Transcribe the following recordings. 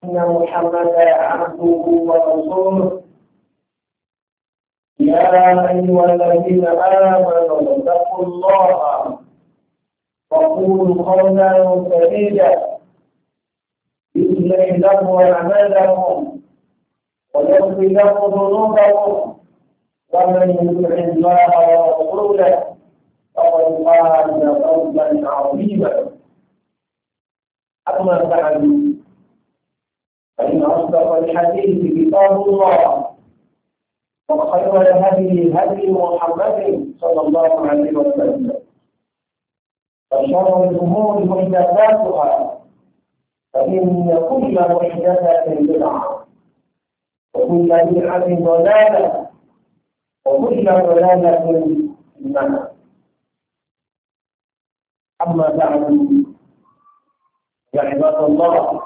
أن محمدا عبده ورسوله يا أيها الذين آمنوا اتقوا الله وقولوا قولا سديدا يصلح لكم أعمالكم ويغفر لكم ذنوبكم ومن يطع الله ورسوله فقد فاز فوزا عظيما. أما بعد فإن أصدق الحديث كتاب الله وخير الهدي هدي محمد صلى الله عليه وسلم وشر الأمور محدثاتها فإن كل محدثة بدعة وكل بدعة ضلالة وكل ضلالة في النار. أما بعد يا عباد الله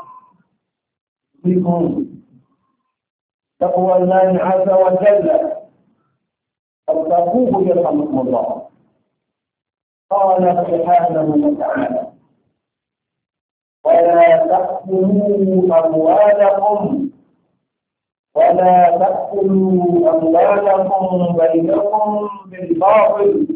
فيكم تقوى الله عز وجل فاتقوه يرحمكم الله. قال سبحانه وتعالى ولا تأكلوا أموالكم بينكم بالباطل.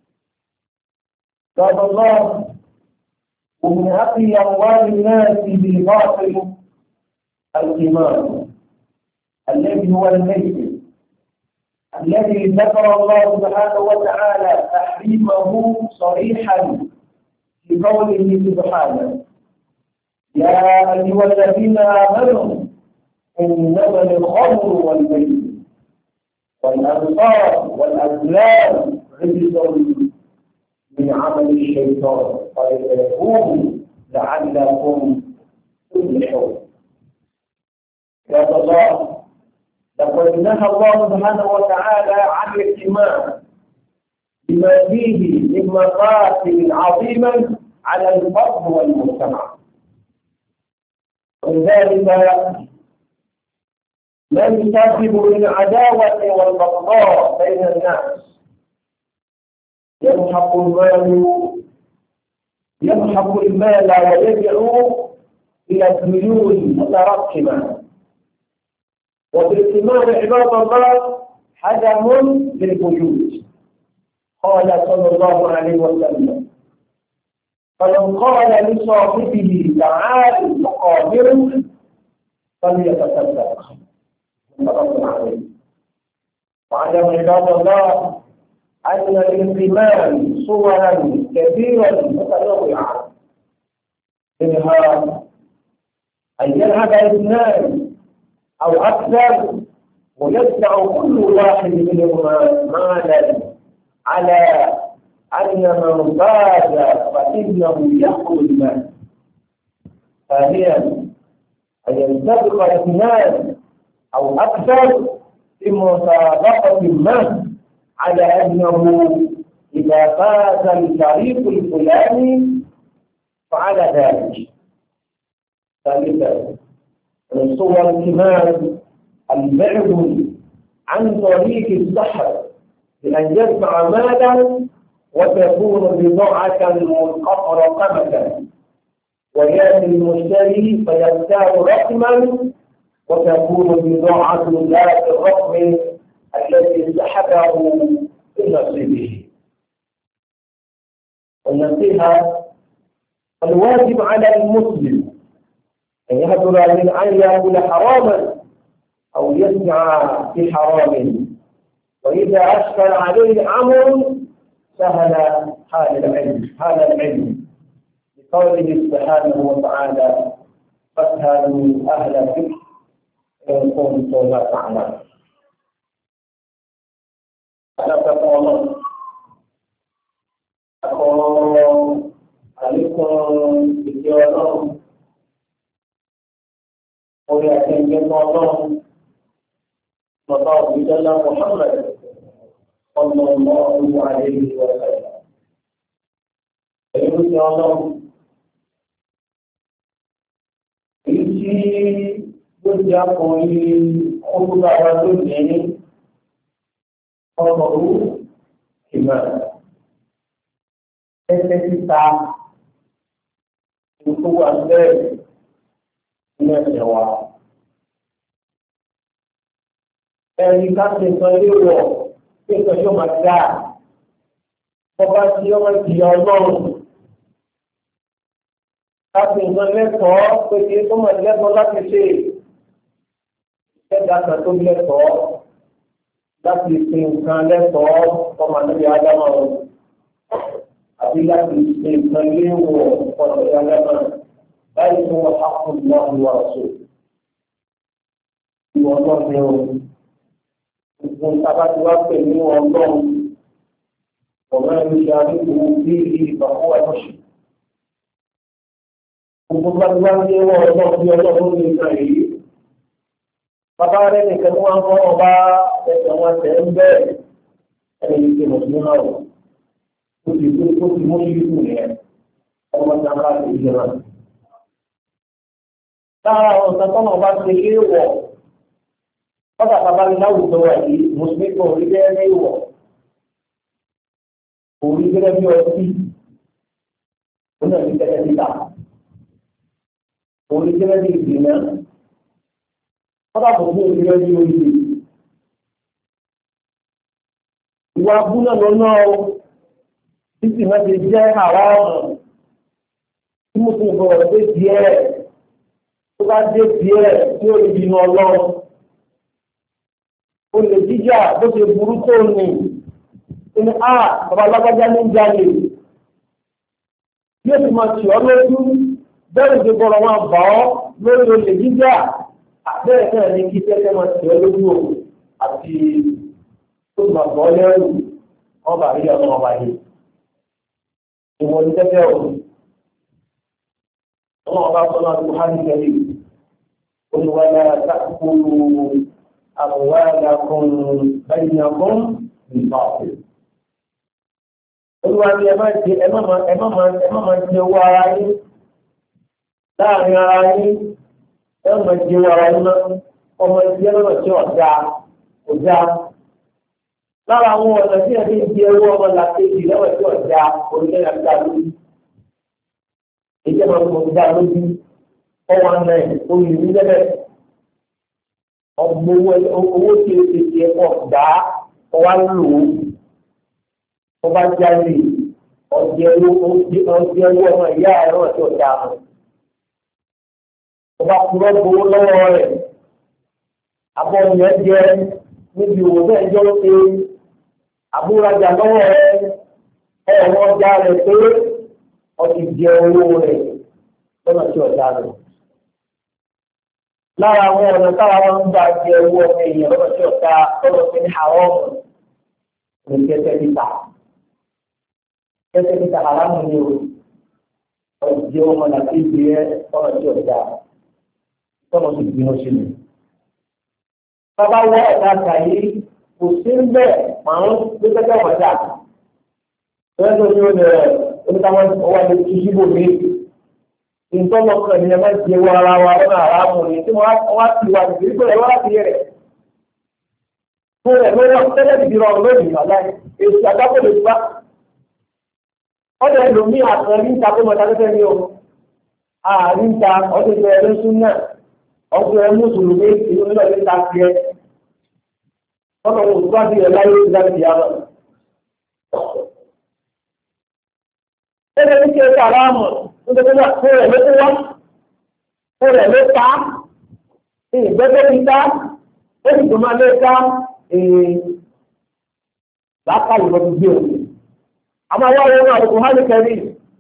قال الله ومن أكل أموال الناس بالباطل الإيمان الذي هو الميت الذي ذكر الله سبحانه وتعالى تحريمه صريحا في قوله سبحانه يا أيها الذين آمنوا إنما الخمر والميسر والأنصار والأزلام رجس من عمل الشيطان فاجتنبوه لعلكم تفلحون. يا الله لقد نهى الله سبحانه وتعالى عن الاجتماع بما فيه من مقاتل عظيما على الفرد والمجتمع، ولذلك لا يسبب للعداوة والبغضاء بين الناس. يمحق المال ويدعو إلى الديون المتراكمة. وبالاجتماع عباد الله حدم للبيوت. قال صلى الله عليه وسلم فمن قال لصاحبه تعال نقابل فليتصدق. متفق عليه. واعلم عباد الله أن للاجتماع صورا كثيرة متنوعة، منها أن يلعب اثنان أو أكثر ويدفع كل واحد منهما مالا على أن من فاز فإنه يأخذ المال. ثانيا أن ينطبق اثنان أو أكثر في مسابقة ما على أنه إذا فاز الفريق الفلاني فعلى ذلك. ثالثا من صور الكمال البعد عن طريق السحر بأن يدفع مالا وتكون بضاعة منقطعة ويأتي المشتري فيختار رقما وتكون بضاعة ذات الرقم الذي سحبه من نصيبه. والنصيحة الواجب على المسلم أن يحذر من أن يأكل حراما أو يسمع في حرام، وإذا أشكل عليه أمر سهل حال العلم لقوله سبحانه وتعالى فاسألوا أهل الذكر إن كنتم لا تعلمون. عليكم بالجواب ويأتي الله مطاب جل محمد صلى الله عليه وسلم. يقول يا الله إيشي بجا كوني خطبة رجل ọmọrú ìmọ̀ ẹsẹ̀ títa tó wà bẹ́ẹ̀ nínú ẹ̀sẹ̀ wa. Ẹni ká ṣe nǹkan ilé wọ̀ pé nǹkan yóò máa dá ọba tí ọmọ ìyá ọlọ́run. Ká ṣe nǹkan lẹ́tọ̀ọ́ pé kí ó máa lẹ́tọ̀ọ́ láti ṣe ẹ̀dá kan tó lẹ́tọ̀ọ́ láti ṣe nǹkan lẹ́tọ̀ọ́ ọmọ níbi ádámà wọn. Àbí láti ṣe nǹkan ilé wọ̀ ọmọ níbi ádámà láì fún wọn ápùn náà ní wàásù. Ìwọ̀n náà ní o. Ìgbọ̀n tábà tí wá pè ní ọlọ́run. Ọ̀rọ̀ ẹni ṣe àdínkù bí ìbàkú àtọ́ṣe. Gbogbo bá ti wá ní ẹwọ́ ọlọ́run bí ọlọ́run ní ìgbà yìí. Bàbá rẹ̀ nìkan tí wọ́n ń fọ́ ọba ẹ̀sẹ̀ wọn tẹ̀ ń bẹ́ẹ̀. Ẹni yìí ṣe mọ̀sùn náà rò. Ó ti mú ìlú yẹn. Ọmọ tí a bá ti jẹ náà. Lára àwọn ọ̀sán tọ́nà bá ṣe é wọ̀. Ọ̀sán bàbá mi láwùjọ wà yìí, Mùsùlùmí kan ò rí bẹ́ẹ̀ ní ìwọ̀. Orí gẹ́gẹ́ bí ọtí, ó náà ní gẹ́gẹ́ bí ta. Orí gẹ́gẹ́ bí ìgbìmọ̀, wọ́n bá bọ̀ fún orí gẹ́gẹ́ bí orí. Ìwà abúlé lọ́nà títí náà ti jẹ́ àwa ọ̀nà tí mo fi bọ̀rọ̀ dé díẹ̀, tó bá dé díẹ̀ tí ó lè bínú ọlọ́run. Olè jíjà bó ṣe burú tó ní. Ní bàbá alágbájá ní jáde yóò ti máa tì ọ́ lójú bẹ́ẹ̀ ti bọ̀rọ̀ wọn bà ọ́ lórí olè jíjà bẹ́ẹ̀ náà ní kí tẹ́tẹ́ máa tì ọ́ lójú o àti tó máa bọ́ lẹ́rù wọ́n bá rí ọmọ ọba yìí. Ìwọ̀n ní tẹ́tẹ́ o ọmọ ọba sọ́nà àti buhari kẹ́lí olùwàlà àtàkùrù àbúwàlà kan báyìí náà kan nípa ọ̀sẹ̀. Olúwa ni ẹ má jẹ owó ara yín láàrin ara yín ẹ má jẹ owó ara yín ọmọ ìdílé lọ́nà tí ọ̀dà. Lára àwọn ọ̀nà tí ẹ fi ń jẹ owó ọmọ làkejì lọ́nà tí ọ̀dà orílẹ̀ àgbà lójú. Ìjọba tó ń dá lójú ọwọ́ àná ẹ̀ oyè ní lẹ́bẹ̀. Ọgbọ́n owó tí o ti di ẹ̀kọ́ gbà ọwá lò ó. Ọba jáde ọjẹ owó ọmọ ìyá ẹ̀rọ tí ó dá mọ́. Ọba kúrọ́ gbowó lọ́wọ́ rẹ̀. Abọ́ yẹn jẹ́ níbi òwò bẹ́ẹ̀ jọ ṣe àbúrajà lọ́wọ́ rẹ̀. Ẹ̀rọ ọjà rẹ̀ pé ọtí jẹ owó rẹ̀ lọ́nà tí ó dá rẹ̀. Lára àwọn ọ̀nà táwa wọn ń gbà jẹ owó ọmọ èèyàn lọ́nà tí ó dá lọ́nà tí ní àwọn ọ̀nà ní kẹ́kẹ́ níta. Kẹ́kẹ́ níta aláàmú ni o, ọ̀jẹ̀ ọmọ làbí ìgbé ẹ̀ ọ̀nà tí ọ̀dà tọ́nà sì gbìyànjú sí mi. Bàbá wọ ẹ̀ka àkàyé kò sí ń bẹ̀ màrún ló kẹ́kẹ́ wọ̀n dà. Bẹ́ẹ̀ tó ní o lè oníkàwọn ọwọ́ ẹni tó yíbò mi. Ìtọ́nà kan ni ẹ máa ń jẹ wọ ara wa lọ́nà àràmù ni tí wọ́n á ti wà nígbà tó rẹ̀ wọ́n láti yẹ rẹ̀. Fún rẹ̀ lọ́wọ́ tẹ́lẹ̀ ti rọrùn lónìí wà láì èsì àdápò lè gbá. Ọ̀dọ̀ ẹlòmí àtàn níta tó mọ̀ tàbí ní o. Àríta ọdún ìgbẹ́ ẹ̀rọ sún náà. Ọdún ẹ̀ mùsùlùmí ìlú nílò ní ta fi ẹ́. Ọ̀nà òun tó bí ẹ̀ láyé ìgbà ti yára. Ẹgbẹ́ ní kí ẹ sàrá mọ̀ nítorí náà fún rẹ̀ ló tó wá. Fún rẹ̀ ló ta. Ìgbẹ́gbẹ́ ti ta. Ó sì tó máa lé ta. Láàkàlù lọ ti gbé òun. Àmọ́ àwọn ọmọ náà kò hánì kẹrí.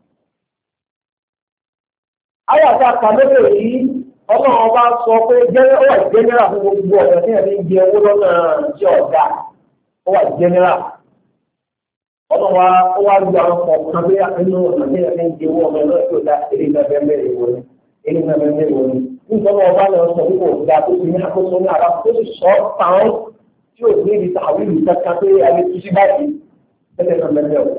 Ayé àti àkàlẹ́bẹ̀ yìí, ọlọ́run ọba sọ pé ó wà jẹ́nẹ́rà fún gbogbo ọ̀nà tí ẹ̀mí ń jẹ owó lọ́nà tí ọ̀dà. Ó wà jẹ́nẹ́rà. Ọlọ́run ó wá lu àwọn ọ̀kan bí inú ọ̀nà tí ẹ̀mí ń jẹ owó ọmọ náà tí ó dá eré náà bẹ́ẹ̀ ìwọ̀n. Eré náà bẹ́ẹ̀ ìwọ̀n. Nítorí ọba náà sọ pé kò dá tó ti ní àkóso ní àrà tó sì sọ táwọn tí ò ní ìdí tàwí ìlú kankan pé ayé tó sí báyìí. Bẹ́ẹ̀ náà bẹ́ẹ̀ ìwọ̀n.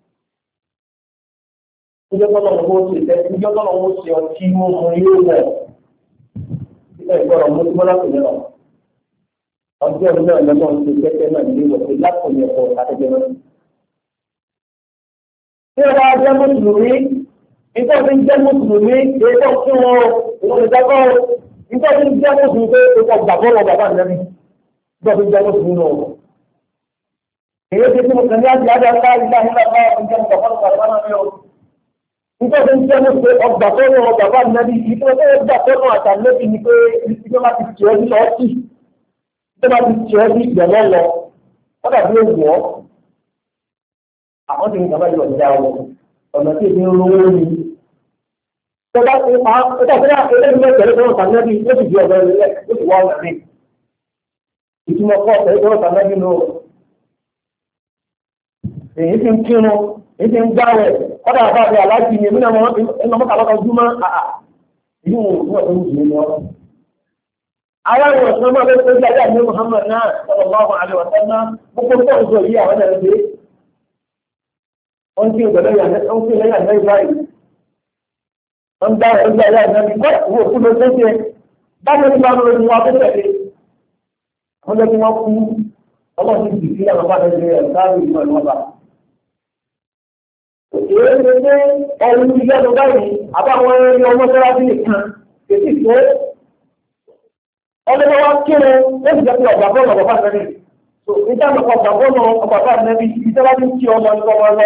Ìjọ́ tọ́lọ̀ owó ṣe tẹ́ ìjọ́ tọ́lọ̀ owó ṣe ọtí mú mu yóò wọ̀. Ìjọ́ ìgbọ́rọ̀ mú tí wọ́n láti yẹn lọ. Ọjọ́ ìlú náà lọ́mọ ṣe kẹ́kẹ́ náà ní ìwọ̀ pé láti yẹn kọ́ àtẹ́jẹ́ náà. Tí wọ́n bá jẹ́ mùsùlùmí Nígbà tí ń jẹ́ mùsùlùmí èèkọ́ kí wọn ìwọ̀n lè dákọ́ nígbà tí ń jẹ́ mùsùlùmí pé èèkọ́ gbàgbọ́ lọ bàbá nẹ́bí nígbà tí ń jẹ́ mùsùlùmí náà. Èyí ti tí mo kàn ní àti àjà ńlá ìlà ńlá bá ìjẹ́ gbàgbọ́ lọ bàbá náà ní o. Nígbà tí ń jẹ́ mùsùlùmí ọgbàgbọ́ lọ bàbá nẹ́bí ìfẹ́ tó gbàgbọ́ lọ àtàlẹ́bí ni pé ìjọba ti tì ọ́ sí lọ́ọ̀tì ìjọba ti tì ọ́ sí ìgbẹ̀lẹ́ lọ wọ́n dàbí òwò ọ́. Àwọn ti ń gbàgbọ́ yọ̀ ọ̀dà ọ̀nà tí èdè ń rówó ni. Tọ́lá ti pa ọjọ́ ìpínlẹ̀ eléyìí mẹ́tẹ̀ẹ̀rẹ́ tó ń ta nẹ́bí ó sì di ọ̀dọ́ ilẹ̀ ó sì wá ọ̀nà mi. Ìtumọ̀ pọ̀ ọ̀sẹ̀ tó ń ta nẹ́bí nù. Èyí ti ń kírun, èyí ti ń gbáwẹ̀, ọ̀dà àbáwẹ̀ aláàjì ni èmi náà mọ́ta lọ́kọ̀ júmọ́ àà. Èyí wọn ò fún ọ̀sẹ̀ ìjì lọ. Àwọn ìwọ̀n máa fẹ́ tó jáde àmì Muhammad náà sallallahu alaihi wa sallam gbogbo tó ń sọ yìí àwọn ẹ̀rọ ṣe. Wọ́n ti ń gbẹ̀lẹ́ yà wọ́n dá ẹgbẹ́ ẹ̀yà ìrìnàmì kọ́ ìwò òkú ló tó ṣe dájú ní wọn lórí wọn tó tẹ̀lé wọ́n jẹ́ kí wọ́n kú ọlọ́run ti dìbí àwọn bá tẹ̀lé ẹ̀ sáré ìlú ẹ̀ lọ́ba. Èyí ṣe pé ẹ̀rù ti lẹ́nu báyìí àbáwọn ẹni ọmọ tó rábí nìkan èsì tó ọlọ́wọ́ wá kírun ó sì jẹ́ pé ọ̀gbà bọ́ọ̀lù ọ̀gbà bá tẹ̀lé. Nígbà tó ọ̀gbà bọ́ọ̀lù ọ̀gbà bá tẹ̀lé iṣẹ́ wá ní kí ọmọ ní ọmọ lọ.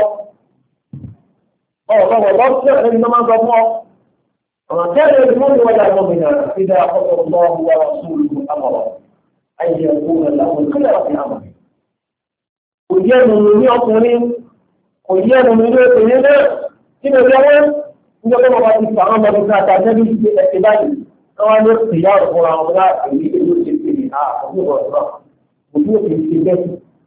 Ọ̀gbà كان المؤمن ولا مؤمن إذا قضى الله ورسوله أمرا أن يكون له الخيرة في أمره. ويانا من يقولين ويانا من يقولين كنا اليوم نقول ما تفعل ما بذات النبي في الاتباع كان اختيار قرآن الله يريد المسلمين هو الله وجود الاستبداد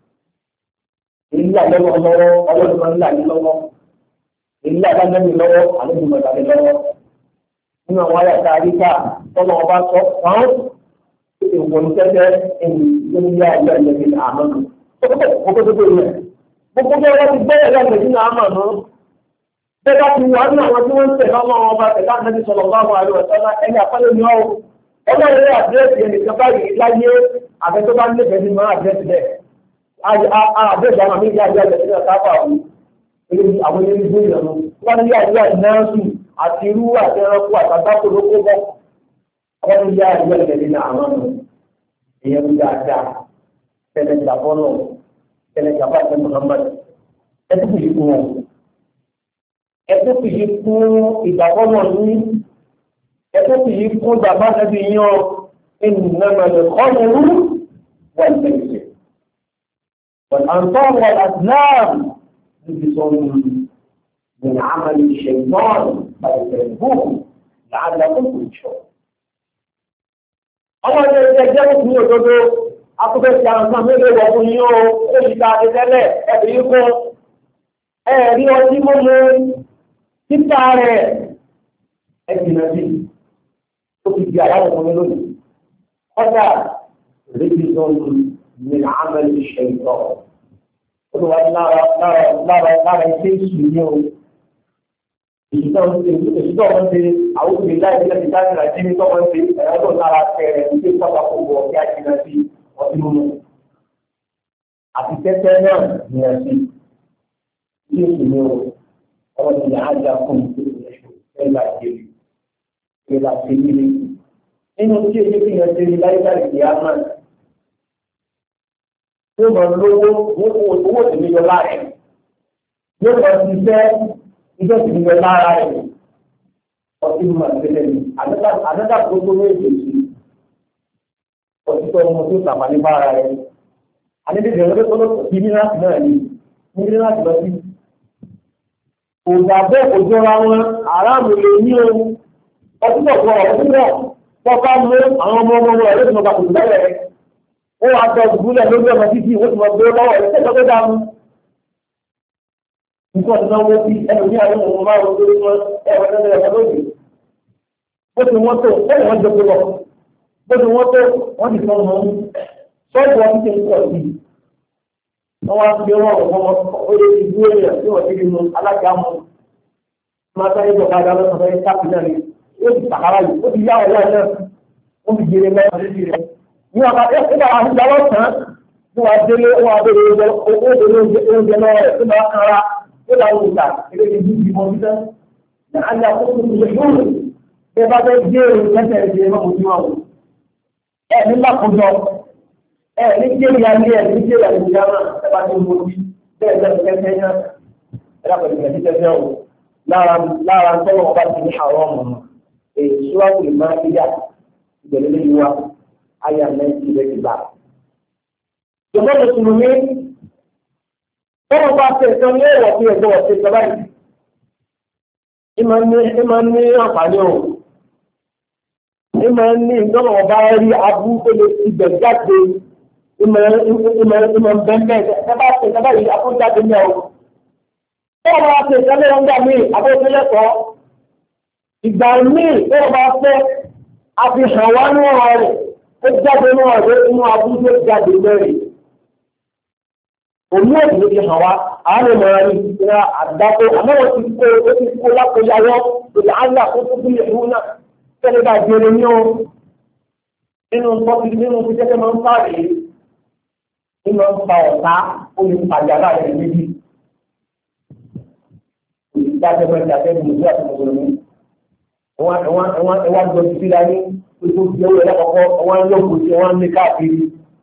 إلا لله الله إلا لله إلا النبي الله عليه وسلم nínú àwọn ayé àtàríkà tọ́lọ́ ọba sọ fún ìwọ̀n tẹ́tẹ́ ẹni tó ní yá ìyá ìyẹ̀bí àmọ́ nù. Gbogbo tó yẹ. Gbogbo bí wọ́n ti bẹ́ẹ̀ lẹ́nu ìdí náà àmọ́ nù. Bẹ́ẹ̀ bá ti wà nínú àwọn tí wọ́n ń tẹ̀ lọ́wọ́ ọba tẹ̀lá nẹ́bí sọ̀rọ̀ bá wà lọ sọ́lá ẹni àpẹẹrẹ ni ọ́. Ọmọ ilé àdírẹ́sì ẹnìkan báyìí láyé àbẹ tó bá ń lébẹ̀ẹ́ ní máa àdírẹ́sì bẹ́ẹ̀. Àdírẹ́sì àwọn méjì àdírẹ́sì àwọn ilé ìgbé ìrànú. Wọ́n ní àdírẹ́sì náà àti irú àti ẹranko àtàgbàkò ló kó bọ́ ọdún yá ìwé ìrẹ̀lẹ̀ ní àwọn ọ̀nà èèyàn ń dáadáa tẹ̀lé ìjàpọ̀ náà tẹ̀lé ìjàpọ̀ àti Muhammad ẹtú kìí fún wọn ẹtú kìí fún ìjàpọ̀ náà ní ẹtú kìí fún ìjàpọ̀ àti yan ìnùnàmọ̀ ẹ̀kọ́ ìrú wọ́n tẹ̀lé wọ́n àǹtọ́ wọn àdínàm níbi sọ́nù من عمل الشيطان فاجتنبوه لعلكم تفلحون. Àwọn ẹgbẹ́ jẹ́ òkú òdodo, akọ́fẹ́ ti àwọn ọmọ mẹ́lẹ̀ wọ̀ fún yín o, ó yí ká àdẹ́tẹ́lẹ̀ ẹ̀bí yín fún ẹ̀rí ọtí mọ́mú títà rẹ̀ ẹ̀jìnà sí. Ó ti di àyàwó fún mi lónìí. Kọ́dà rédíò sọ́ọ̀lù ní àmàlì ìṣẹ̀yìntàn. Olùwà lára iṣẹ́ ìṣù ní o. Ìṣùtọ́ wọn ṣe àwọn òbí láì sílẹ̀ ìdá ìrìnà jí ní tọ́wọ́n ṣe ẹ̀rọ lára tẹ̀rẹ̀ ní pátákó bọ̀ kí a jìnà sí ọtí mímu. Àti tẹ́tẹ́ náà ní ẹ̀sìn. Ilé ìṣù ní o. Ọmọ ìyá ajá fún ìṣẹ̀lẹ̀ ẹ̀là ìjẹ́bi. Ẹ̀là ṣe nílé. Nínú tí èyí fi hàn ṣe ní láìpẹ́ ìdí àmà. Yóò máa lówó owó tèmi yọ láàrin. Yóò máa ṣiṣẹ́ ìjọ tèmi yọ lára rẹ̀. Ọtí mímu àgbẹ̀lẹ̀ ni. Àdọ́dà gbogbo méjì sí. Ọtí tó ọmọ tó sàmà ní bára rẹ̀. Àdébìbì ẹ̀rọ tó lọ́pọ̀ sí ní láti náà ni. Ní láti lọ sí. Òjà bẹ́ẹ̀ kò jọra wọn, aráàlú lè ní ohun. Ọtí pọ̀ pọ̀ ọtí pọ̀. Tọ́ka mú àwọn ọmọ rẹ̀ lóṣù mọ́ta kò lẹ́rẹ̀ rẹ̀. Ó wá tọ́ ìgbúlẹ̀ lórí ọmọ títí ó ti mọ̀ gbé lọ́wọ́ rẹ̀ tẹ́jọ́ tó dáa mú. Nǹkan ti náà wọ́n fi ẹnu ní àwọn ọmọ máa wọ́n lórí wọn ẹ̀rọ tẹ́lẹ̀ ẹ̀rọ lóde. Bó ti wọ́n tó ẹ̀rọ wọn jẹ́ kó lọ. Bó ti wọ́n tó wọ́n ti sọ ọmọ ọmọ. Sọ́ọ̀bù ọtí ti ń pọ̀ sí i. Wọ́n wá fi ọwọ́ ọmọ orí ìlú èèyàn tí wọ́n ti rí mu alága mu. Máa sáré bọ̀ káàdá lọ́sàn-án fẹ́ káàpì náà ni. Ó ti sàkárà yìí, ó ti yá ọ̀la náà. Ó fi jèrè mẹ́rin lórí rẹ̀. Ní ọ̀pá ẹ̀kọ́ àwọn ìjọba ọ̀sán tí wọ́n délé wọ́n abẹ́rẹ́ oúnjẹ lọ́wọ́ rẹ̀ tó máa kára tó dáa wò ta ilé ìlú ìbọn títẹ́. لعل قلتم يحول بعد الجير كذا الجير مجموع لا قدر الجير يعني الجير الجامع بعد الموت ده كذا لا بد تجاوز لا طلب بعد حرام سورة المائدة دليل هو آية 90 بعد جماعة المسلمين tọ́wọ́ bá ṣe ìtàn ní ẹ̀wọ̀ fún ẹ̀gbọ́n ọ̀sẹ̀ ìjọba yìí ìmọ̀ ní àǹfààní o ìmọ̀ ní ìjọba ọba rí abú tó lè ti bẹ̀ jáde ìmọ̀ bẹ́ẹ̀ ẹ̀bá ṣe ìjọba yìí àkójáde ní ọ̀ tọ́wọ́ bá ṣe ìtàn lẹ́yìn ọgbà míì abóṣẹ́lẹ́kọ̀ọ́ ìgbà míì tọ́wọ́ bá fẹ́ àfihàn wá ní ọ̀rọ̀ rẹ̀ ó jáde ní ọ̀rọ̀ inú abú tó jáde mẹ́rin òní òní ti hàn wá àwọn ènìyàn rí ìṣúra àdáko àmọ́ wọ́n ti kó lápòyàwó lórí àńlá tó tó bí ìlú náà tẹ́lẹ̀ bá jẹrẹ ní o nínú tọ́kì nínú tó jẹ́kẹ́ máa ń fààrí ní máa ń fa ọ̀tá olùpàdé aláàrẹ̀ méjì olùdájọ́ mẹ́ta tẹ́lẹ̀ mọ̀jú àti mọ̀gbọ̀nmí ẹwà jọ ti fi láyé gbogbo ìjẹ́wò ẹlẹ́kọ̀ọ́kọ́ ẹwà ń lọ́kùn sí ẹwà ń lé káàkiri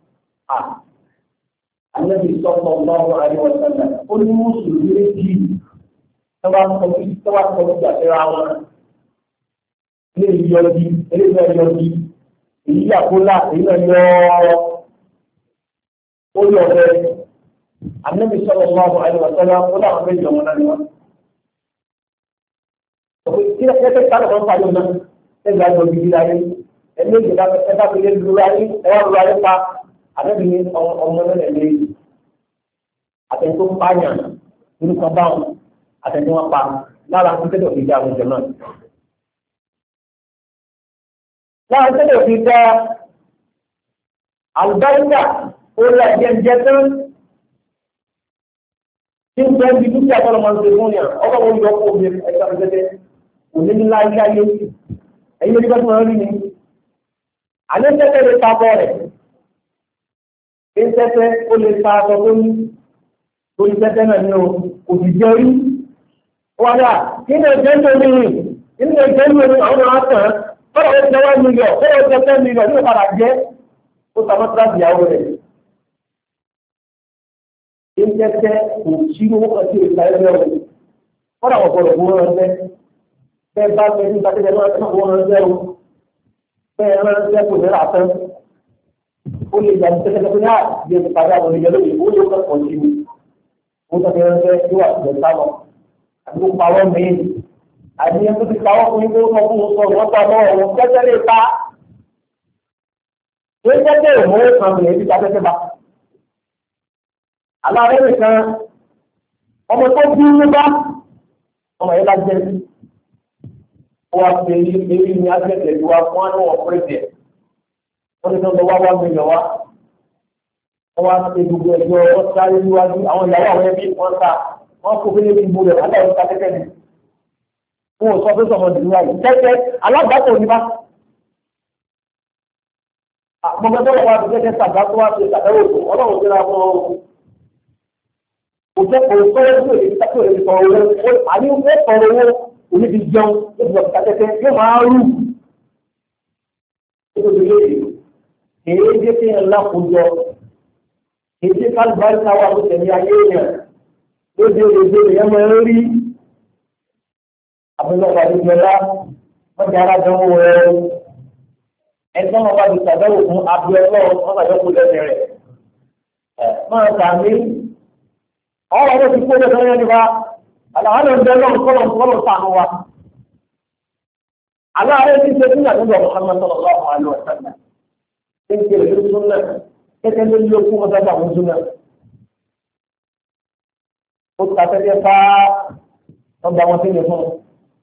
Ànábì sallallahu alaihi wasallam ó ní mùsùlùmí méjì tọ́wọ́ kọjú àtẹ́ra wọn ilé ìyọjí eléyìí èyí àkólá èyí náà yọ ó yọ ọ̀rẹ́ Ànábì sallallahu alaihi wasallam ó láwọn méjì ọmọ náà ni wọn. Kí ẹ ká lọ́kọ́ pàdé náà ẹgbẹ́ àjọ bíbí láyé ẹgbẹ́ ìjọba ẹgbẹ́ àpẹẹrẹ lórí ayé ẹwà lórí ayé pa. Àdébí ọmọ náà lè àtẹ̀tò pààyàn nínú kan báwọn àtẹ̀tò wọn pa lára títẹ̀tò fi dá àwọn ìjọ náà. Lára títẹ̀tò fi dá àlùbáríkà orí àjẹjẹ tán tí ń bẹ́ẹ̀ bí dúkìá tọ́lọ́ máa ń ṣe fún yàn ọkọ̀ wọn yọ kó omi ẹ̀ka pẹ̀tẹ́tẹ́ òní ní láyé ayé ẹ̀yìn onígbà tí wọ́n rí ni. Àlẹ́ tẹ́tẹ́ lè ta bọ́ rẹ̀. Ìtẹ́tẹ́ ó lè ta aṣọ tó ní lórí tẹ́tẹ́ náà ní òṣìṣẹ́ rí. Wọ́n dà kí ni ẹ̀jẹ̀ ń lórí rìn? Kí ni ẹ̀jẹ̀ ń lórí àwọn ọmọ àtàn? Fọ́lọ̀ ó jẹ́ 1 million, fọ́lọ̀ ó jẹ́ 10 million ní ìpadà jẹ́ ó ta mọ́tíráàsì ìyàwó rẹ̀. Ìtẹ́tẹ́ kò sí owó kan sí ìta ẹgbẹ́ rẹ̀. Fọ́lọ̀ àwọn ọ̀pọ̀lọpọ̀ wọn ránṣẹ́. Bẹ́ẹ̀ bá fẹ́ ní ìtàkẹ́jẹ́ náà wọ́n ránṣẹ́ o. Bẹ́ẹ̀ ránṣẹ́ kò ní rà tán. Ó lè jà ní tẹ́tẹ́ pé náà bí o ti padà àwọn ènìyàn lóye ó yóò kẹ́kọ̀ọ́ sí mi. Ó tọ́ fi ránṣẹ́ yóò wà sílẹ̀ sáwọn. Àti kó pawọ́ mi-ín. Àti ẹni tó ti pawọ́ fún yín tó kọ́ fún un sọ wọ́n pa ọmọ ọ̀hún tẹ́tẹ́ lè pa. Ṣé tẹ́tẹ́ ìmọ̀ ó kan bìnrin títa tẹ́tẹ́ bá? Aláàrẹ̀ nìkan ọmọ tó bí ní bá ọmọ yẹn bá jẹ́ sí. Ó wá fi èyí ní agbẹ̀tẹ̀ ìwà fún àwọn ọ̀pẹ̀rẹ̀ wọ́n ti sọ́dọ̀ wá 1 million wá. Wọ́n wá ṣe gbogbo ẹjọ́ wọ́n sáré níwájú àwọn ìyàwó àwọn ẹbí wọ́n ta wọ́n kó fẹ́lẹ́ ìbò rẹ̀ aláwọ̀ ta tẹ́tẹ́ ni. Wọ́n ò sọ pé sọ̀rọ̀ ìdílé wáyé tẹ́tẹ́ alágbàtọ̀ ní bá. Àpọ̀gbẹ́ tó wà ní tẹ́tẹ́ sàgbà tó wá ṣe ṣàtẹ́wò tó ọlọ́run ti ra fún ọ. Kò jẹ́ kò sọ́wọ́ sí òde tí ó lè sọ̀rọ̀ owó àní ó sọ̀rọ̀ owó òní ti jẹun ó ti lọ sí tẹ́tẹ́ yóò máa rú. Èyí jẹ́ kí ẹ̀ lákòójọ, èyí jẹ́ kálùbáríkà wà ló tẹ̀lé ayé èèyàn, lóde òde èèyàn máa ń rí àbúlọ́pàá ìjọba, wọ́n jẹ́ aládánwò rẹ̀. Ẹ̀sán wọn bá ti ṣàdáwò fún abúlọ́pàá wọn àjọpọ̀ lẹ́sẹ̀ rẹ̀. Máa tàmí, ọ̀rọ̀ ọ̀rọ̀ ti kó lẹ́sẹ̀ yẹn nípa, àlàáfíà ń bẹ lọ́rùn kọ́lọ̀ sànù wa. Aláàárẹ̀ ti ṣe fún àdúgbò Muhammad sallallahu alaihi wa sallam. Ṣé ń kéré lórí súnmọ́? Kẹ́kẹ́ ló lé okú wọn sábà wọn súnmọ́. Ó ta tẹ́tẹ́ fá ọgbà wọn sílẹ̀ fún un.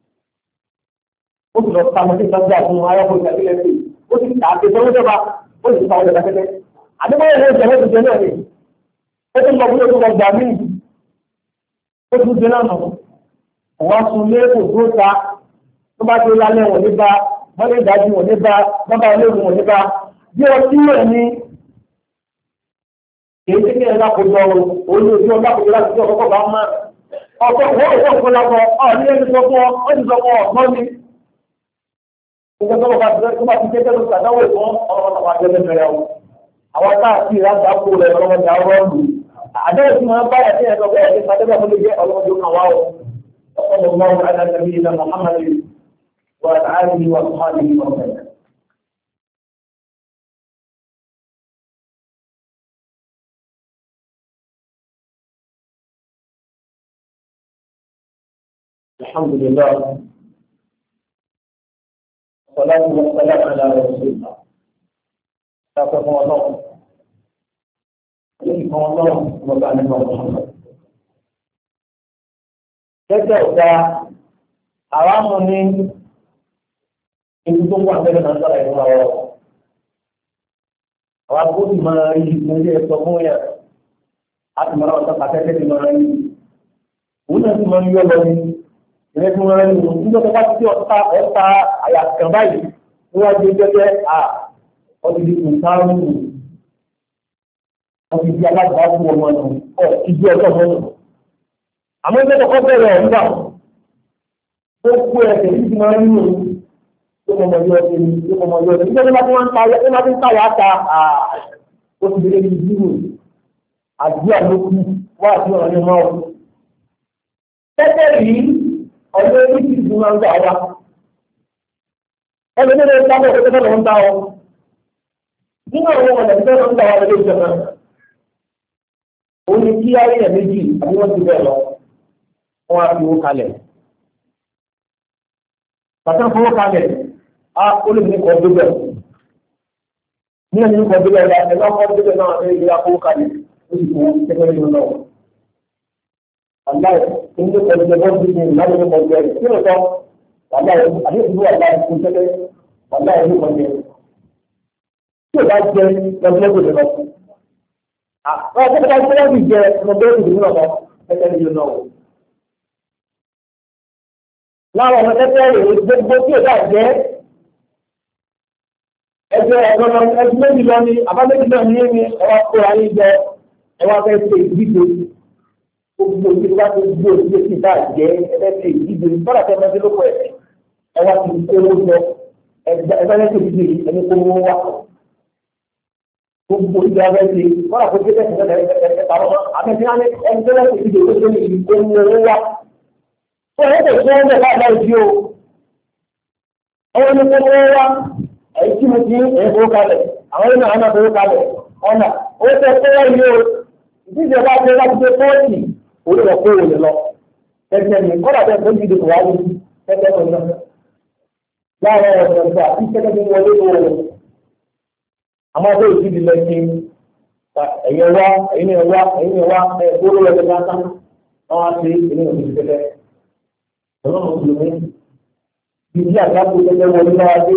Ó sì lọ ta wọn sí sọ́jà fún ayọ́kọ̀ ìgbàgbé sí. Ó sì ta àti ìfọwọ́ jọba. Ó sì ta ọjà tẹ́tẹ́. Àdúgbò yẹn ló ń jẹ́ lọ́sùn náà ni. Ó tún lọ fún ọgbà gbà mí. Ó tún jẹ náà nù. Òwá sun lé kò dúró ta. Tó bá ti lálẹ́ wọn níbà, wọ́n lè dájú wọn níbà, wọ́n bá olóògùn wọn níbà. Bí ọtí rẹ̀ ní kìí ṣe kí ẹ lákòójọ olóòjú ọlákòójọ láti ọkọ̀ bá máa ọ̀pọ̀ wọ́n kò lápọ̀ ní ẹni sọ fún ọ ti sọ fún ọ̀gbọ́n ni. Ìjọba tó bá ti jẹ́ tẹ́lú sàdáwò ìfọ́n ọlọ́pàá àjẹ́lẹ̀ bẹ̀rẹ̀ o. Àwọn táàkì ìrántà kó rẹ̀ ọlọ́mọdé arọ́ọ̀lù. Àdéhùn tí wọ́n bá yà sí ẹ̀sọ́ bẹ́ẹ̀ ní sàdébà tó lè jẹ́ ọlọ́mọdé kan wá o. وصلى الله على نبينا محمد وعلى آله وصحبه وسلم. الحمد لله والصلاة والسلام على رسول الله. شكرا الله عليكم الله وعلى محمد. Kẹ́kẹ́ ọ̀gá àrámù ní ibi tó wà bẹ́ẹ̀ náà sára ìwọ̀n ọ̀rọ̀. Àwọn agbóhùn máa rí ilé ẹ̀sọ́ fún yà. A ti máa ọ̀sán pàtẹ́kẹ́ ti máa rí. Òun náà ti máa ń yọ lọ ní ilé tí wọ́n rí. Nígbà tó bá ti tí ọ̀tá àyàkàn báyìí, wọ́n wá gbé gẹ́gẹ́ ọdún ìdí kùnkárùn ún. Wọ́n ti di alágbàá fún ọmọ nù. Ìdí ọjọ́ ọmọ nù. Àmọ́ ẹgbẹ́ tó kọ́ bẹ̀rẹ̀ ọ̀gbà tó kú ẹ̀sẹ̀ yìí ti máa ń lò tó mọ̀ ọjọ́ ọ̀sẹ̀ ní tó mọ̀ ọjọ́ ọ̀sẹ̀ nígbà tó máa ń tayọ tó máa ń tayọ àta ó ti bẹ̀rẹ̀ ní ìdúró àjí àlòkù wá àti ọ̀rọ̀ ní ọmọ ọ̀hún. Tẹ́tẹ́ yìí ọjọ́ orí ti ti máa ń gbà wá. Ẹni tó lè ń dábọ̀ tó tẹ́tẹ́ lọ ń dá ọ. Nínú àwọn ọ̀nà tó lọ ń gbà wá lórí ìjọba. Ó ní kí ayé ẹ̀ méjì àbí wọ́n ti bẹ̀ lọ. Wọ́n á fi owó kalẹ̀. Bàtà fowó kalẹ̀, ó lè ní kọ́ débẹ̀. Ní ẹni ní kọ́ débẹ̀ la, ẹ̀rọ kọ́ débẹ̀ náà ẹ̀ yẹ kó kalẹ̀, ó sì fowó kẹ́kẹ́ nínú náà. Àláì, ní ní kọ́ débẹ̀ bọ́ọ̀dù ní ìlànà ní kọ́ débẹ̀. Kí ló sọ? Àláì, àbí ìlú àláì fún tẹ́lẹ̀, àláì ní kọ́ débẹ̀. Tí o bá jẹ lọ́gbọ́dọ̀ lọ. Àwọn akẹ́kọ̀ọ́ bá gbọ́dọ̀ bí jẹ lọ́gbọ́dọ̀ nínú ọ̀dọ́ kẹ́kẹ́ nínú náà. Láwọn ọmọ tẹ́tẹ́ rèé gbogbo tí ó dà jẹ́ ẹgbẹ́ ọ̀gọ́nà ẹgbẹ́ méjì lọ ní abáméjì náà ní ẹni ẹwà kó ayé jẹ ẹwà fẹ́ ṣe ìdíje gbogbo tí ó bá ti gbé òṣìṣẹ́ sí ìdá jẹ́ ẹgbẹ́ ṣe ìdíje bọ́dà tẹ́ ọmọdé ló pọ̀ ẹ̀ ẹwà ti kó owó jọ ẹgbẹ́ ṣe ìdíje ẹni kó owó wá gbogbo ìdí abẹ́ ṣe bọ́dà kó jẹ́ tẹ̀sán Fún ẹ̀kọ́ tí wọ́n bẹ̀ láàbá ìdí o. Ọwọ́ ní kọ́kọ́ wá, èyí tí mo ti ẹ̀fọ́ kalẹ̀, àwọn ẹ̀nà àmà fowó kalẹ̀, ọ̀nà, ó tẹ́ kọ́ wá yìí o. Ìdíje bá tẹ́ láti dé fọ́ọ̀tì, orí lọ kó wòlé lọ. Ẹ̀sẹ̀ mi, kọ́dà tẹ́ fún ìdíje kò wá wí, tẹ́tẹ́ kò náà. Láàárọ̀ ọ̀sẹ̀ ọ̀sẹ̀ àti tẹ́tẹ́ mi wọlé lọ. Àmọ́ ọdún ìdíje lọ sí ẹ̀yẹ wá, ẹ̀yìn wá, ẹ̀kúrò lọ́dẹ lásán. Wọ́n á ti ìdílé òṣèlú Ọlọ́run Mùsùlùmí, ìdí àgbàkú tẹ́tẹ́ wọlé náà dé.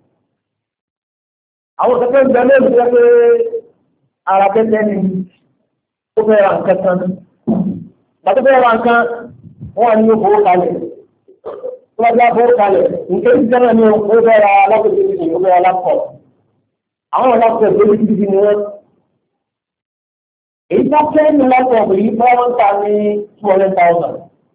Àwọn tẹ́tẹ́ ń bẹ lóòrùn jẹ́ pé ara tẹ́tẹ́ ni ó fẹ́ ra nǹkan kan. Bàtẹ́ fẹ́ ra nǹkan, wọ́n wà ní owó kalẹ̀. Tó bá jẹ́ owó kalẹ̀, nǹkan tí jẹ́ náà ni ó fẹ́ ra alákòóso ìdí, ó fẹ́ ra lápọ̀. Àwọn alákòóso ìdí ti ni wọ́n. Èyí tó kẹ́ ní lápọ̀ yìí fẹ́ wọ́n ta ní 200,000.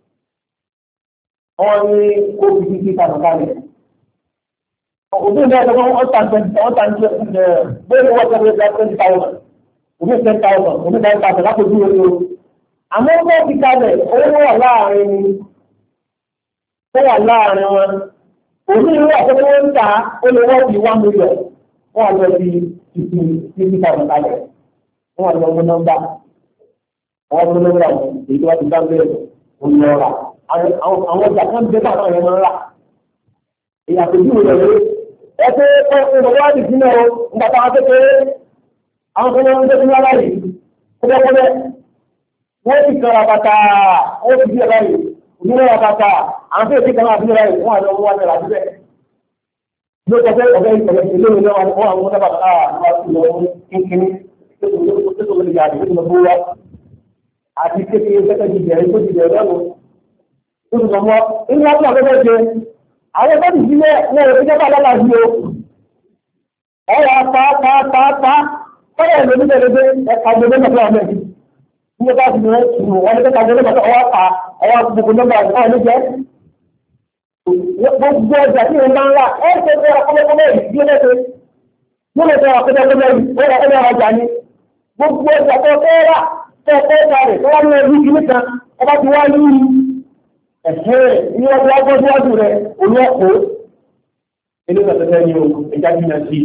Wọ́n ní kó fi kíkí kàmùkálẹ̀. Òbí ní ẹ̀sọ́ fún ọ̀tà bóyá wọ́n tẹ́lẹ̀ gba 20,000, òbí 10,000, òbí 9,000 lápòjú orí o. Àmọ́ wọ́n ti kalẹ̀ owó wà láàrin wọn. Òbí ìlú àkọ́kọ́ wọ́n ń ta ó lè wọ́n fi 1 million. Wọ́n á lọ sí kíkí kàmùkálẹ̀. Wọ́n á lọ mú nọ́mbà. Wọ́n mú nọ́mbà èyí tó wá ti bá ń bẹ̀rẹ̀ òun lọ rà. Àwọn ọjà kan bẹ́ẹ̀ náà yẹn máa ń rà. Ìyàtọ̀ ìlú rẹ̀ lé. Ẹ pé ìwádìí sínú ìgbà táwọn kékeré àwọn kan máa ń gbé sínú aláyè kọ́bẹ́kọ́bẹ́. Wọ́n ti kan rabata, wọ́n ti bí ẹ̀ báyìí, òdúró rabata, àwọn tó ti kan àbí ẹ̀ báyìí, wọ́n àti ọmọ wa ní ìlàjú bẹ́ẹ̀. Ló sọ pé ọ̀gá ìpẹ̀lẹ̀ ìlú ìlú wọn àwọn ọmọdé bàbá àwọn àti ìlú kínkínní tó tó lè yàtọ̀ tó tó lè bó wá. Àti kékeré sẹ́kẹ̀ jìjẹ̀rẹ̀ tó jìjẹ̀rẹ̀ lẹ́nu. Olùsọ̀mọ́, inú ọ̀pọ̀ ọ̀gẹ́gẹ́ jẹ, àwọn ọ̀gẹ́gẹ́ ìjílẹ̀ wọ́n rẹ̀ fíjẹ́ bá lọ́la sí o. Ọ̀rọ̀ pàápàá, fọ́lẹ̀ ìlú nígbẹ̀lẹ́gbẹ́ ẹ̀ka gbogbo mẹ́fẹ́ ọmọ ẹ̀dí. tí wọ́n bá ti rẹ̀ tù wọ́n ní pẹ́ta jẹ́ lọ́pàá ọwọ́ pa ọwọ́ gbogbo nọ́mbà ọ̀hún ló jẹ́. Gbogbo ọjà tí wọ́n bá ń rà ẹ́ ṣe fẹ́ ọkọ́lẹ́kọ́lẹ́ yìí bí ó lẹ́sẹ̀. Yóò lè fẹ́ ọkọ́lẹ́kọ́lẹ́ yìí ó rà ọkọ́lẹ́ ọjà ni. Gbogbo ọjà tó fẹ́ rà tó fẹ́ rà rẹ̀ tó wá ní ẹbí kìíní kan ọba ti wá ní ẹ̀hẹ́ ní ọjọ́ ọgbọ́dúwájú rẹ̀ òní ọ̀pọ̀. Ilé ìgbàsẹ̀fẹ́ ni o, ẹja jìnnà sí.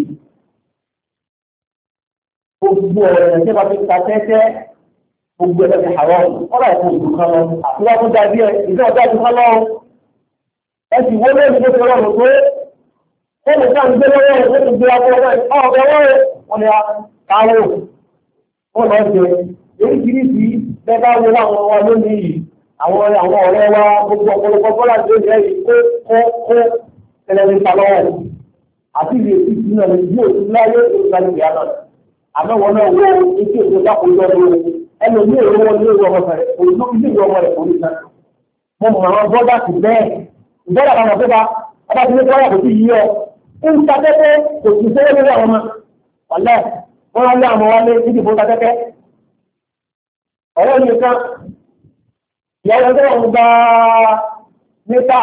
Gbogbo ọ̀rẹ́ tí wọ́n ti ta tẹ́tẹ́ gbogbo ẹ̀rẹ́ ti àrọ́ ọ̀rọ̀ ẹ̀kọ́ òdù kan lọ àtúwá tó dábí ẹ̀ ìdí ọ̀dá ju kan lọ ẹ sì wọlé ní tó rọrùn pé ó lè ká ń gbé lọ́wọ́ ẹ̀ ló ti gbé akọ ọ̀gá ọ̀gá wọn ni káwọ́ ó lọ jẹ oríṣiríṣi bẹ́ẹ̀ bá wọlé àwọn ọmọ lónìí yìí àwọn ọ̀rẹ́ wa gbogbo ọ̀pọ̀lọpọ̀ bọ́lá tó yẹ yìí kó ẹlẹ́rìíta lọ́wọ́ àti ìlú èsì sínú ẹ̀ bí òsì láyé ìgbàlódé ìyá náà àmọ́ wọn náà wọ etí òkú dákòó lọ́dún ẹnu ní èrò wọn ní èrò ọmọ rẹ̀ òyìnbó ilé ìwé ọmọ rẹ̀ kò ní sàn. Mo mọ̀ àwọn bọ́dà sí bẹ́ẹ̀ ìbọ́dà kan wọ́n pé bá ọba tí ní kọ́ yà kò sí yí ọ. ń ta tẹ́tẹ́ kò sí sẹ́yẹ́ lórí àwọn ọmọ ọ̀lẹ́ wọ́n wá lé àwọn wálé níbi ìbò ta tẹ́tẹ́. ọ̀rẹ́ mi kan ìyàwó ẹgbẹ́ wọn gba níta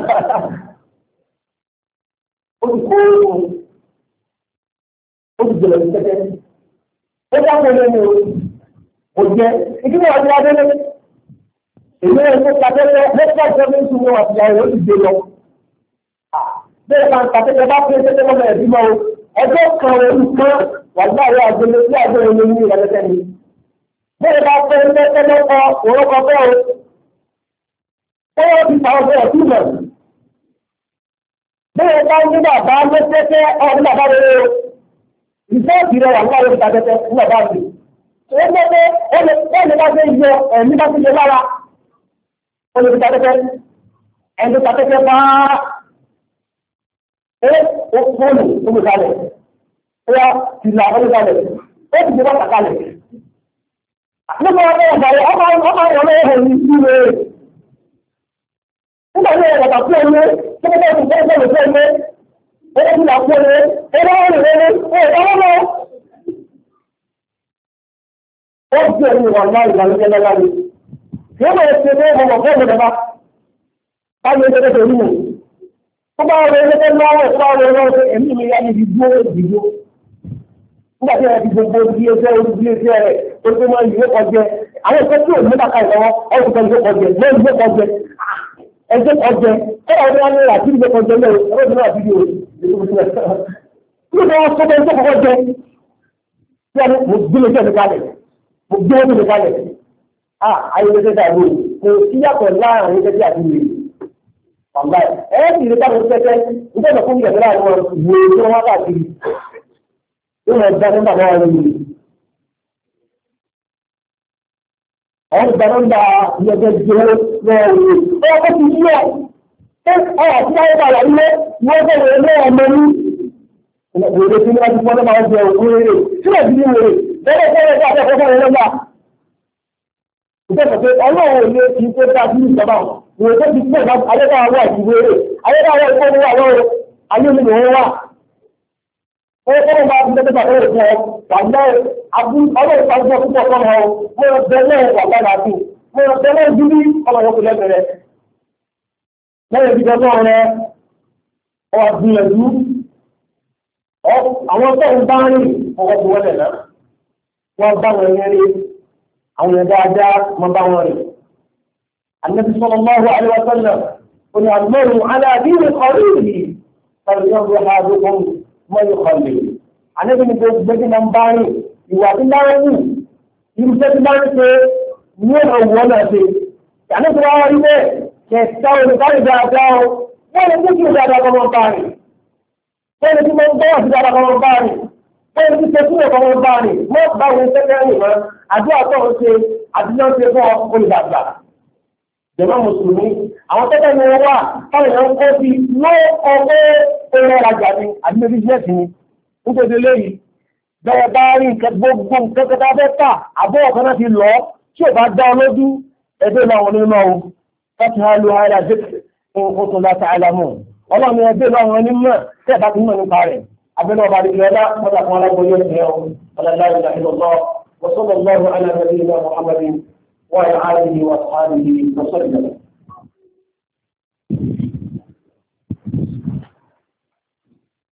ó ti kó ó ti jẹ̀lẹ̀ ní tẹ́tẹ́. ó dákọ̀ lẹ́nu o jẹ́ ìdílé ọdún adélé èmi ẹ̀ tó kàtẹ́lẹ̀ lẹ́pọ̀ ìjọba ìṣú wọn àti àwọn olùgbé lọ. bẹ́ẹ̀ máa ń kàtẹ́lẹ̀ bá pín tẹ́tẹ́ lọ́mọ ẹ̀bí mọ́ o ọjọ́ kan orí kan wà láàrin àgbélé sí àgbélé ní ìlú ìrẹ̀lẹ́tẹ̀ ni. bẹ́ẹ̀ bá pín tẹ́tẹ́ lọ́kọ̀ òrókọ bẹ́ẹ̀ o. bẹ́ẹ̀ ti ta ọgbẹ́ ọ̀tún mọ̀. bẹ́ẹ̀ bá ní bàbá lọ́tẹ́tẹ́ ọdún bàbá rere o. ìfẹ́ ìrẹ̀ wà láàrin ìtàtẹ́tẹ́ fún bàbá mi. Ẹgbẹ́ ẹni bá fẹ́ yọ ẹ̀mí bá fi lè lára. Ó lè fi tàtẹ́tẹ́. Ẹni tó tàtẹ́tẹ́ bá ó fóònù ó lè kalẹ̀. Ó yá tìlà ó lè kalẹ̀. Ó ti gbé bá kàkalẹ̀. Nígbà wọn bẹ́ẹ̀ bàrẹ̀ ọmọ ìrọ̀lẹ́ ẹ̀hẹ̀ ní ìlú rẹ̀. Nígbà tí ẹ̀rọ tàbí ẹ̀mí tó bẹ́ẹ̀ tó bẹ́ẹ̀ tó bẹ́ẹ̀ ẹ̀mí. Ó lè fi là fún ẹ̀mí. Ó lè ó jẹ́ ní wà láì ìgbàlódé lọ́la ni. Yóò máa ṣe ní ọmọ ọ̀gá ọ̀gá ọ̀gá. Báyọ̀ ẹgbẹ́ tó rí mọ̀. Tó bá rẹ̀ ẹgbẹ́ lọ́wọ́ tó bá rẹ̀ lọ́wọ́ ẹ̀mí mi yá ní ìdìbò ìdìbò. Nígbà tí ẹ ti gbogbo bí ẹsẹ̀ orí bí ẹsẹ̀ rẹ̀ tó tó máa ìwé kọjẹ. Àwọn ìfẹ́ tí ò ní bàkà ìlọ́wọ́ ọ̀rùn kan ìwé kọjẹ lẹ́yìn ìwé kọjẹ. Ẹgbẹ́ kọjẹ kọ́ra ọdún wa ní àti ìwé kọjẹ lẹ́yìn ọdún náà fídíò gbogbo ọdún lè kalẹ̀ ayélujára dàgbò kò sí yàtọ̀ láàrin ayélujára àti ìwé ọ̀gá ẹ̀ sì lè dábò tẹ́tẹ́ nígbà fún ìgbà láàrin wọn ìwé tí wọ́n wá káàkiri ó lọ gba nọ́mbà náà wọn lè àwọn gba nọ́mbà ìyẹ̀jẹ̀ jẹ́ lọ́wọ́ ó ti yí ọ̀ ọ̀ tí wọ́n bá wà ilé wọ́n bẹ̀rẹ̀ ilé ọmọ ní ìwé tí wọ́n ti fọ́n náà jẹ òkú rere tí wọ́n ti ní wèrè bẹ́ẹ̀ bẹ́ẹ̀ bá bẹ́ẹ̀ fọ́n rẹ̀ lọ́gbà. Ìjọba pé ọlọ́run ò lè fi tó dá sí ìjọba ìwé tó ti pọ̀ ayédáwọ̀ wà ìwé rẹ̀ ayédáwọ̀ ìfowó wà lọ́rọ̀ ayé mi lòun wà. Ó kọ́ bá ti tẹ́tẹ́ bàtẹ́ rẹ̀ fún ọ wà lọ́rọ̀ ọlọ́run pàṣẹ púpọ̀ fún ọ mo bẹ̀rẹ̀ wà lára sí mo bẹ̀rẹ̀ bíbí ọlọ́run kò lẹ́bẹ̀rẹ̀. Lẹ́yìn ìdíjọ náà rẹ̀ ọ gbìyànjú àwọn tó ń bá rìn ọwọ́ ti wọlé náà. Wọ́n bá wọn yẹn rí àwọn yẹn dáadáa wọ́n bá wọn rí. Ànábì sallallahu alaihi wa sallam ó ní al-mar'u ala dini khalilihi falyanzur ahadukum man yukhalil. Ànábì ní gbogbo ẹgbẹ́ máa ń bá rìn ìwà tí máa ń wù irúfẹ́ tí máa ń ṣe ní ọ̀rọ̀ wọn náà ṣe. Ànábì wá rí bẹ́ẹ̀ kẹta olùkárí dáadáa o wọ́n lè mú kí o dáadáa kọ́ wọn bá rìn. Wọ́n lè fi máa ń bọ́ àti dáadáa kọ́ wọn bá rìn. Wọ́n ti ṣe fún ọ̀pọ̀ wọn bá rìn, mọ́ bá wọn tẹ́lẹ̀ rìn mọ́, àdúrà tó ń ṣe àdúrà ṣe fún olùdàgbà. Jẹ̀mọ́ Mùsùlùmí, àwọn tẹ́lẹ̀ ni wọ́n wà, táwọn èèyàn kó sí ló ọgbẹ́ ẹ̀rọ ìrajà ni, àbí bísíǹsì ni. Nítorí léyìí, bẹ́ẹ̀ bá rí gbogbo nǹkan kẹta fẹ́ tà, àbọ̀ ọ̀kan náà ti lọ, tí ò bá dá ọ lójú, ẹgbẹ́ làwọn onímọ̀ o. Fọ́tí ha lo ara zikr nǹkan tó láta àlámù. Ọlọ́run ẹgbẹ́ làwọn onímọ̀ tẹ́ ẹ̀ bá ti mọ̀ nípa rẹ̀. أبنى بعد ذلك فتح ولا بيوت اليوم ولا لا إله إلا الله وصلى الله على نبينا محمد وعلى آله وأصحابه وسلم.